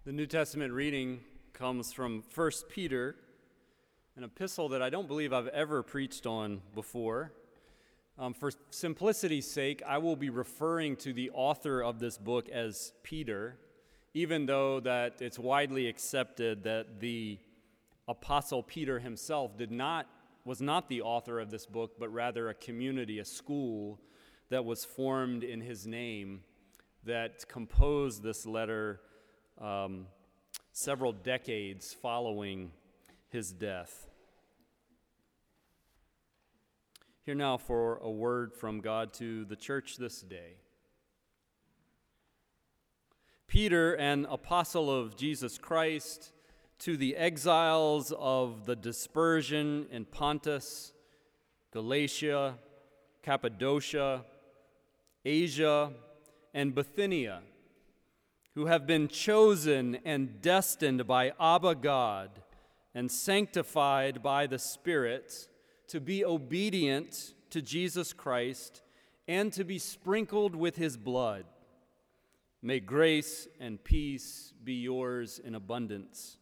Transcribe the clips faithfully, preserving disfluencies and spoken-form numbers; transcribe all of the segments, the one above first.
The New Testament reading comes from First Peter, an epistle that I don't believe I've ever preached on before. Um, for simplicity's sake, I will be referring to the author of this book as Peter, even though that it's widely accepted that the Apostle Peter himself did not was not the author of this book, but rather a community, a school that was formed in his name that composed this letter um, several decades following his death. Here now for a word from God to the church this day. Peter, an apostle of Jesus Christ, to the exiles of the dispersion in Pontus, Galatia, Cappadocia, Asia, and Bithynia, who have been chosen and destined by Abba God and sanctified by the Spirit to be obedient to Jesus Christ and to be sprinkled with his blood. May grace and peace be yours in abundance.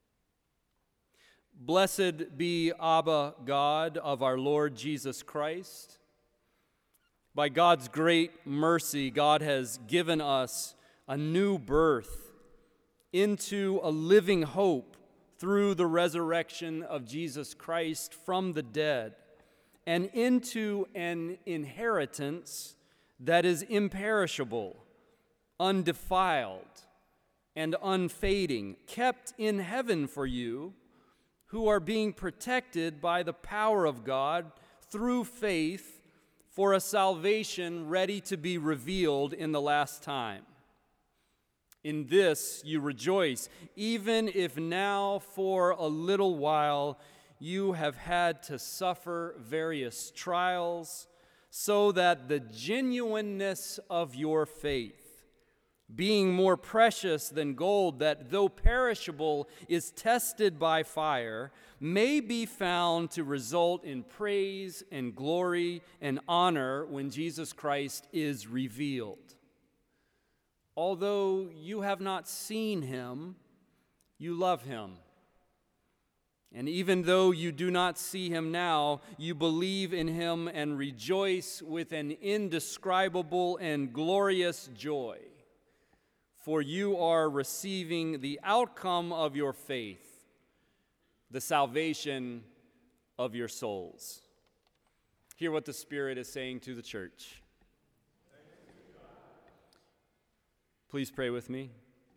Blessed be Abba God of our Lord Jesus Christ. By God's great mercy, God has given us a new birth into a living hope through the resurrection of Jesus Christ from the dead, and into an inheritance that is imperishable, undefiled, and unfading, kept in heaven for you, who are being protected by the power of God through faith for a salvation ready to be revealed in the last time. In this you rejoice, even if now for a little while you have had to suffer various trials, so that the genuineness of your faith, being more precious than gold that though perishable is tested by fire, may be found to result in praise and glory and honor when Jesus Christ is revealed. Although you have not seen him, you love him. And even though you do not see him now, you believe in him and rejoice with an indescribable and glorious joy. For you are receiving the outcome of your faith, the salvation of your souls. Hear what the Spirit is saying to the church. Please pray with me.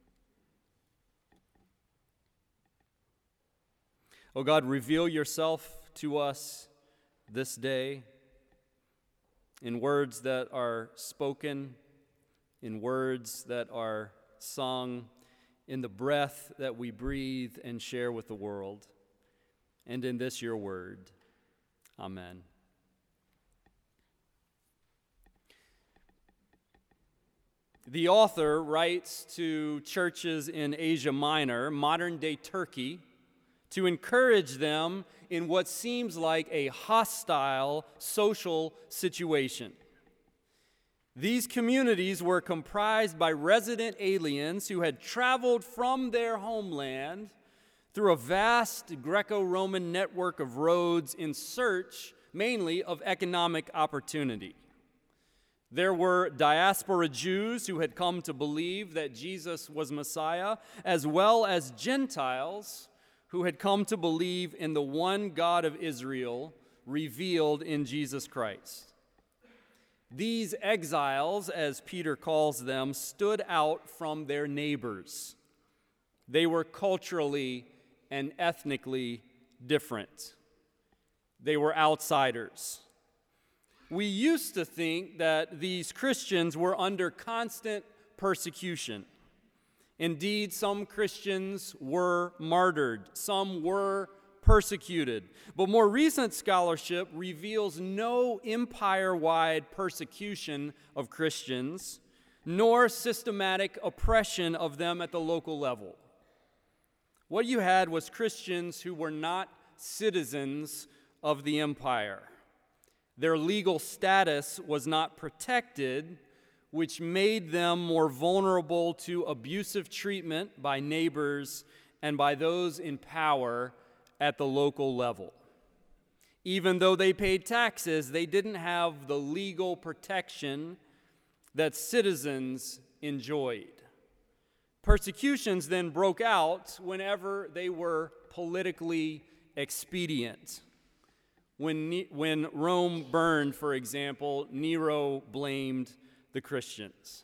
Oh God, reveal yourself to us this day in words that are spoken, in words that are sung, in the breath that we breathe and share with the world, and in this your word. Amen. The author writes to churches in Asia Minor, modern-day Turkey, to encourage them in what seems like a hostile social situation. These communities were comprised by resident aliens who had traveled from their homeland through a vast Greco-Roman network of roads in search, mainly, of economic opportunity. There were diaspora Jews who had come to believe that Jesus was Messiah, as well as Gentiles who had come to believe in the one God of Israel revealed in Jesus Christ. These exiles, as Peter calls them, stood out from their neighbors. They were culturally and ethnically different. They were outsiders. We used to think that these Christians were under constant persecution. Indeed, some Christians were martyred. Some were persecuted. But more recent scholarship reveals no empire-wide persecution of Christians, nor systematic oppression of them at the local level. What you had was Christians who were not citizens of the empire. Their legal status was not protected, which made them more vulnerable to abusive treatment by neighbors and by those in power at the local level. Even though they paid taxes, they didn't have the legal protection that citizens enjoyed. Persecutions then broke out whenever they were politically expedient. When, when Rome burned, for example, Nero blamed the Christians.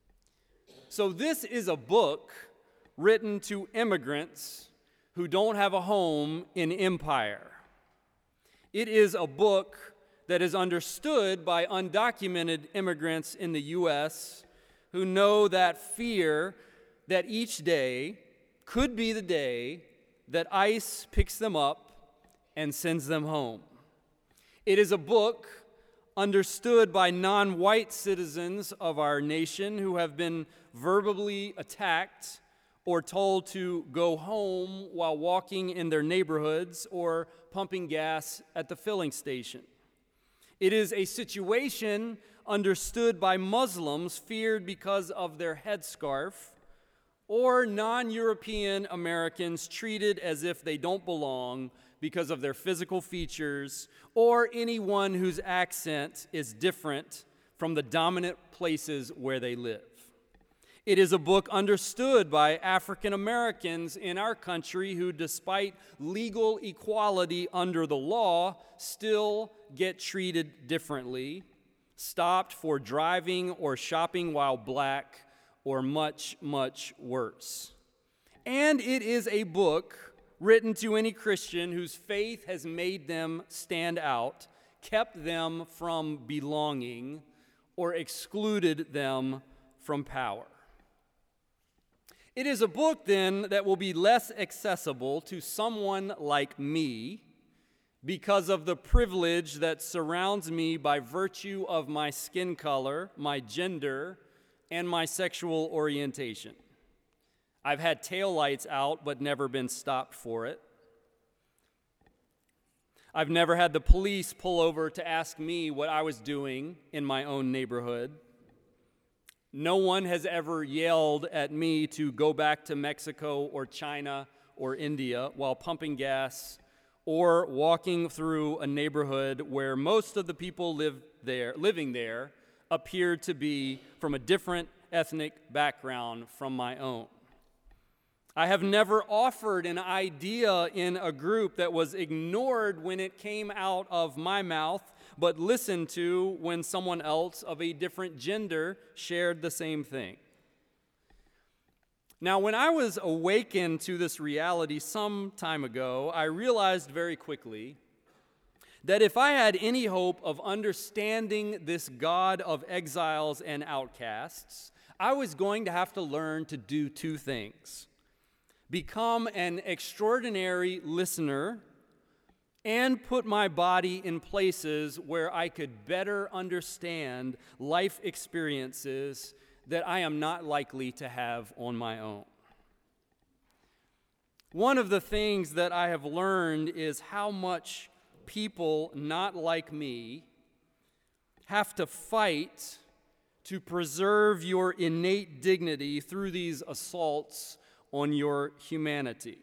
So this is a book written to immigrants who don't have a home in empire. It is a book that is understood by undocumented immigrants in the U S who know that fear that each day could be the day that ICE picks them up and sends them home. It is a book understood by non-white citizens of our nation who have been verbally attacked or told to go home while walking in their neighborhoods or pumping gas at the filling station. It is a situation understood by Muslims feared because of their headscarf, or non-European Americans treated as if they don't belong because of their physical features, or anyone whose accent is different from the dominant places where they live. It is a book understood by African Americans in our country who, despite legal equality under the law, still get treated differently, stopped for driving or shopping while black, or much, much worse. And it is a book written to any Christian whose faith has made them stand out, kept them from belonging, or excluded them from power. It is a book, then, that will be less accessible to someone like me because of the privilege that surrounds me by virtue of my skin color, my gender, and my sexual orientation. I've had taillights out but never been stopped for it. I've never had the police pull over to ask me what I was doing in my own neighborhood. No one has ever yelled at me to go back to Mexico or China or India while pumping gas or walking through a neighborhood where most of the people live there, living there appeared to be from a different ethnic background from my own. I have never offered an idea in a group that was ignored when it came out of my mouth, but listened to when someone else of a different gender shared the same thing. Now, when I was awakened to this reality some time ago, I realized very quickly that if I had any hope of understanding this God of exiles and outcasts, I was going to have to learn to do two things: become an extraordinary listener and put my body in places where I could better understand life experiences that I am not likely to have on my own. One of the things that I have learned is how much people not like me have to fight to preserve your innate dignity through these assaults on your humanity.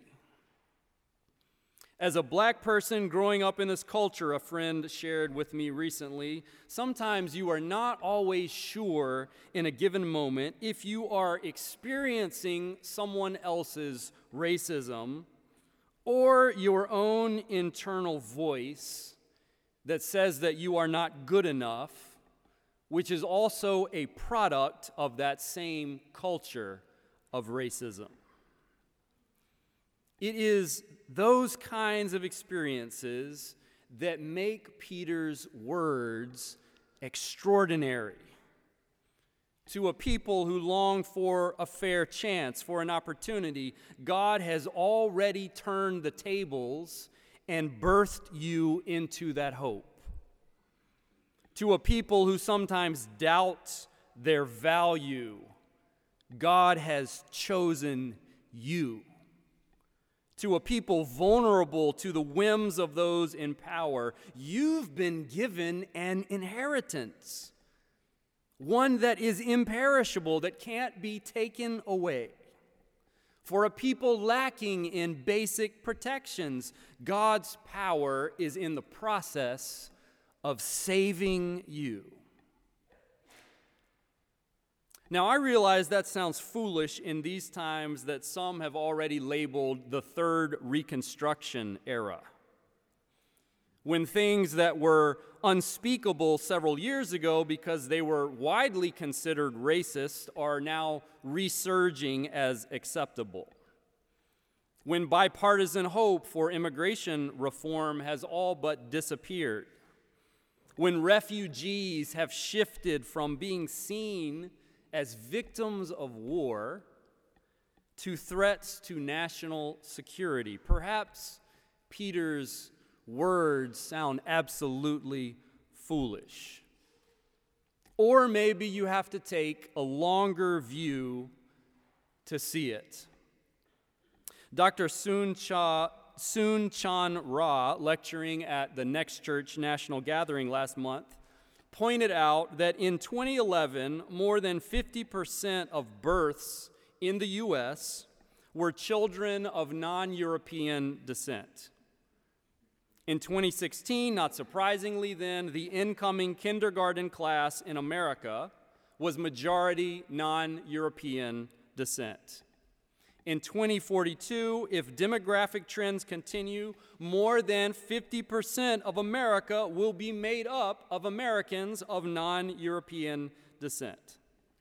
As a black person growing up in this culture, a friend shared with me recently, sometimes you are not always sure in a given moment if you are experiencing someone else's racism or your own internal voice that says that you are not good enough, which is also a product of that same culture of racism. It is those kinds of experiences that make Peter's words extraordinary. To a people who long for a fair chance, for an opportunity, God has already turned the tables and birthed you into that hope. To a people who sometimes doubt their value, God has chosen you. To a people vulnerable to the whims of those in power, you've been given an inheritance. one that is imperishable, that can't be taken away. For a people lacking in basic protections, God's power is in the process of saving you. Now, I realize that sounds foolish in these times that some have already labeled the Third Reconstruction era, when things that were unspeakable several years ago because they were widely considered racist are now resurging as acceptable. When bipartisan hope for immigration reform has all but disappeared. When refugees have shifted from being seen as victims of war to threats to national security. Perhaps Peter's words sound absolutely foolish. Or maybe you have to take a longer view to see it. Doctor Soon Cha, Soon Chan Ra, lecturing at the Next Church National Gathering last month, pointed out that in twenty eleven, more than fifty percent of births in the U S were children of non-European descent. In twenty sixteen, not surprisingly then, the incoming kindergarten class in America was majority non-European descent. In twenty forty-two, if demographic trends continue, more than fifty percent of America will be made up of Americans of non-European descent.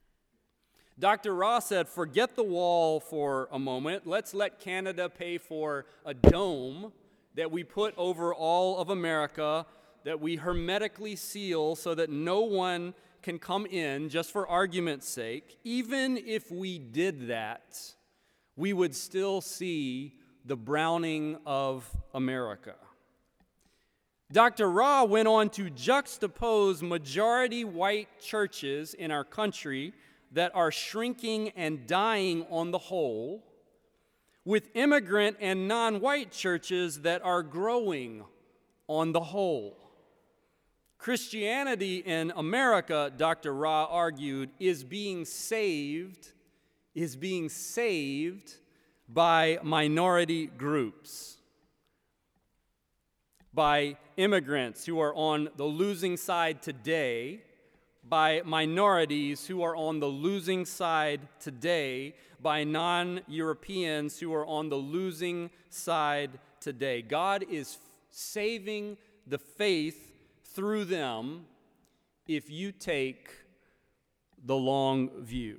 Doctor Ross said, forget the wall for a moment. Let's let Canada pay for a dome that we put over all of America, that we hermetically seal so that no one can come in, just for argument's sake. Even if we did that, we would still see the browning of America. Doctor Ra went on to juxtapose majority white churches in our country that are shrinking and dying on the whole with immigrant and non-white churches that are growing on the whole. Christianity in America, Doctor Ra argued, is being saved, is being saved by minority groups, by immigrants who are on the losing side today, by minorities who are on the losing side today, by non-Europeans who are on the losing side today. God is saving the faith through them if you take the long view.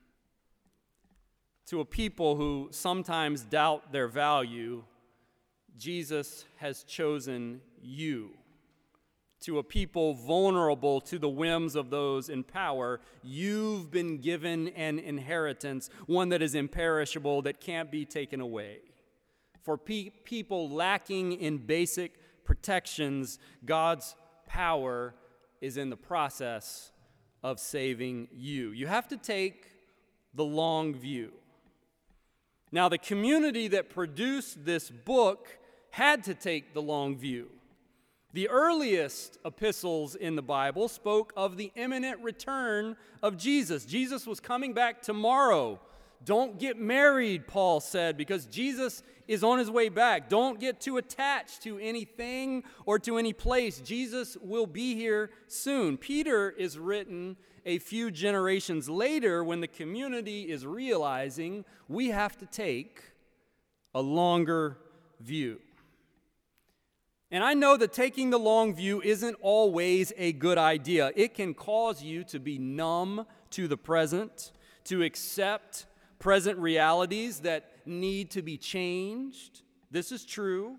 To a people who sometimes doubt their value, Jesus has chosen you. To a people vulnerable to the whims of those in power, you've been given an inheritance, one that is imperishable, that can't be taken away. For pe- people lacking in basic protections, God's power is in the process of saving you. You have to take the long view. Now, the community that produced this book had to take the long view. The earliest epistles in the Bible spoke of the imminent return of Jesus. Jesus was coming back tomorrow. Don't get married, Paul said, because Jesus is on his way back. Don't get too attached to anything or to any place. Jesus will be here soon. Peter is written a few generations later when the community is realizing we have to take a longer view. And I know that taking the long view isn't always a good idea. It can cause you to be numb to the present, to accept present realities that need to be changed. This is true.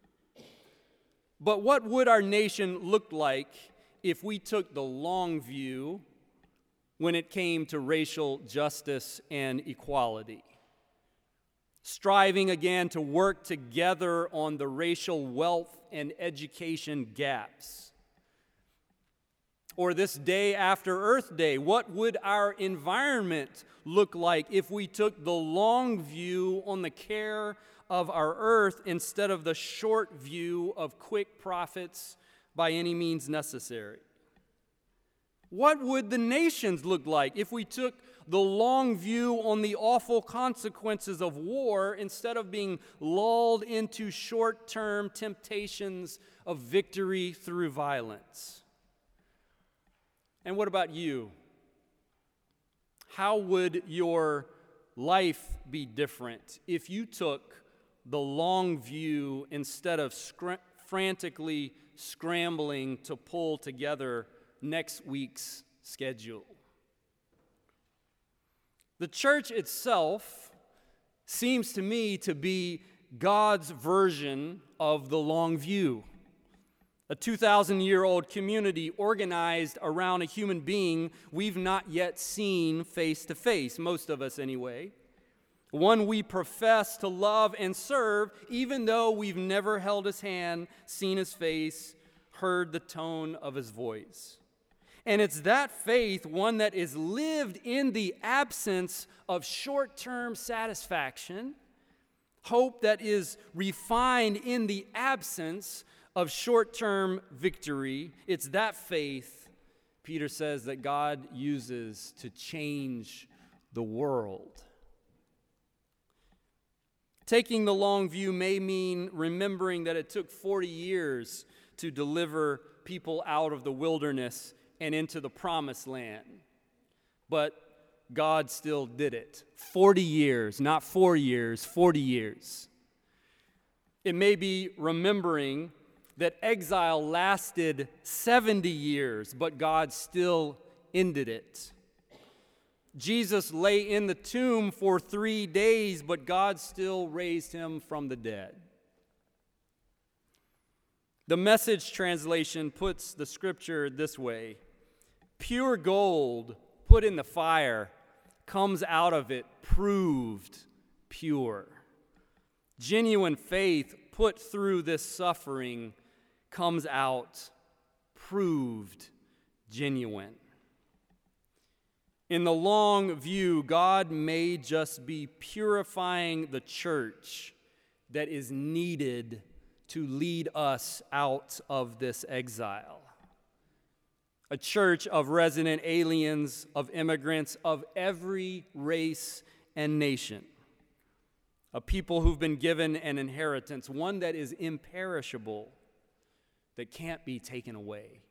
But what would our nation look like if we took the long view when it came to racial justice and equality? Striving again to work together on the racial wealth and education gaps. Or this day after Earth Day, what would our environment look like if we took the long view on the care of our earth instead of the short view of quick profits by any means necessary? What would the nations look like if we took the long view on the awful consequences of war instead of being lulled into short-term temptations of victory through violence? And what about you? How would your life be different if you took the long view instead of scr- frantically scrambling to pull together next week's schedule? The church itself seems to me to be God's version of the long view. A two thousand year old community organized around a human being we've not yet seen face to face, most of us anyway. One we profess to love and serve, even though we've never held his hand, seen his face, heard the tone of his voice. And it's that faith, one that is lived in the absence of short-term satisfaction, hope that is refined in the absence of short-term victory. It's that faith, Peter says, that God uses to change the world. Taking the long view may mean remembering that it took forty years to deliver people out of the wilderness and into the promised land. But God still did it. forty years, not four years, forty years. It may be remembering that exile lasted seventy years, but God still ended it. Jesus lay in the tomb for three days, but God still raised him from the dead. The Message translation puts the scripture this way: pure gold put in the fire comes out of it proved pure. Genuine faith put through this suffering comes out proved genuine. In the long view, God may just be purifying the church that is needed to lead us out of this exile. A church of resident aliens, of immigrants, of every race and nation. A people who've been given an inheritance, one that is imperishable, that can't be taken away.